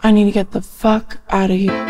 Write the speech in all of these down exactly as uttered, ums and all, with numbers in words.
I need to get the fuck out of here.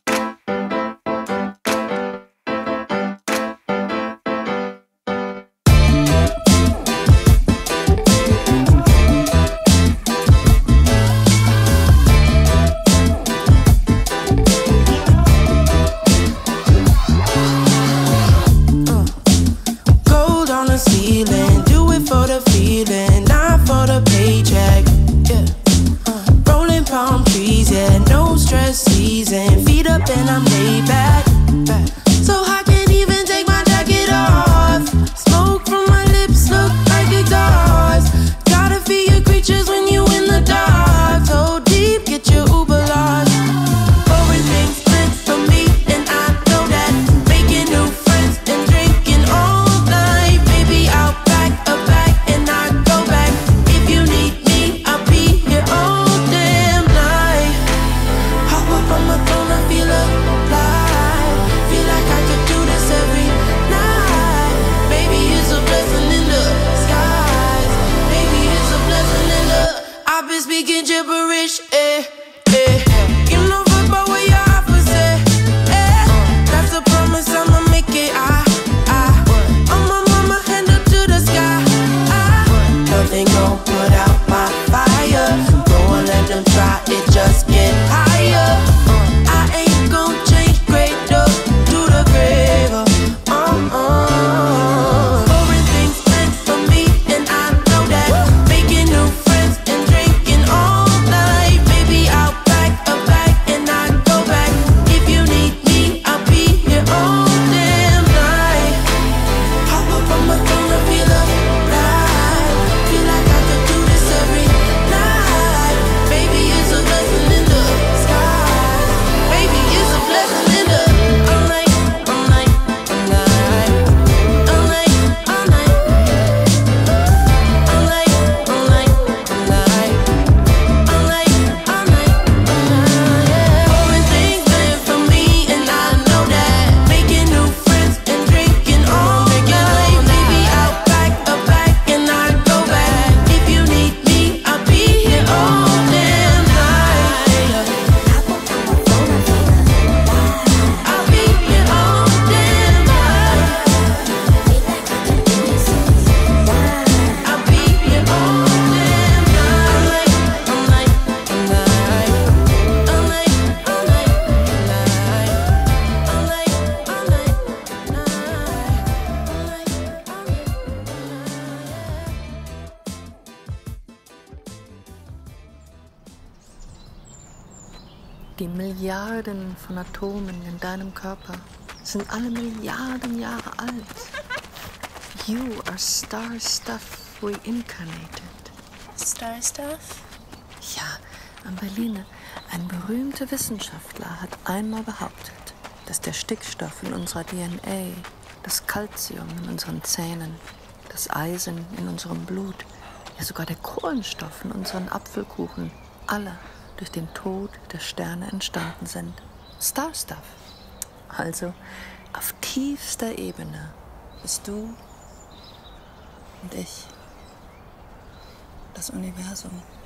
Ceiling, do it for the feeling, not for the paycheck. Yeah, uh, rolling palm trees, yeah, no stress season. Feet up and I'm laid back, back. So I can't even take my jacket off. Smoke from my lips look like exhaust. Gotta feed your creatures when you in the dark. So deep, get your Uber lost. Pouring things meant for me, and I know that. Making new friends and drinking all night. Maybe I'll pack a bag and I go back. If you need me, I'll be here all damn night. Hop up on my phone, I feel alive. Feel like I could do this every night. Maybe it's a blessing in the skies. Maybe it's a blessing in the. I've been speaking gibberish, eh, eh. You know about what your offer said, eh. That's a promise, I'ma make it, I, I. On my mama, hand up to the sky, I. Nothing gon' put out my fire. Go and let them try it, just get higher. I ain't gon' change grade up to the grave, uh, uh. Pouring things meant for me, and I know that. Making new friends and drinking all night. Maybe I'll pack a bag and I go back. If you need me, I'll be here all damn night. Hop up on my phone, I feel alive. Feel like I could do this every night. Maybe it's a blessing in the skies. Maybe it's a blessing in the. All night, all night, all night. All night, all night. All night, all night, all night. All night, all night, all night, yeah. Pouring things meant for me, and I know that. Making new friends and drinking all night. Maybe I'll pack a bag and I go back. If you need me, I'll be here all damn night. I'll be here all damn night. I'll be here all damn night. All night, all night, all night, all night, all night, all night, all night, Die Milliarden von Atomen in deinem Körper sind alle Milliarden Jahre alt. You are star stuff reincarnated. Star stuff? Ja, am Berliner. Ein berühmter Wissenschaftler hat einmal behauptet, dass der Stickstoff in unserer D N A, das Calcium in unseren Zähnen, das Eisen in unserem Blut, ja sogar der Kohlenstoff in unseren Apfelkuchen, alle durch den Tod der Sterne entstanden sind. Star Stuff. Also, auf tiefster Ebene bist du und ich das Universum.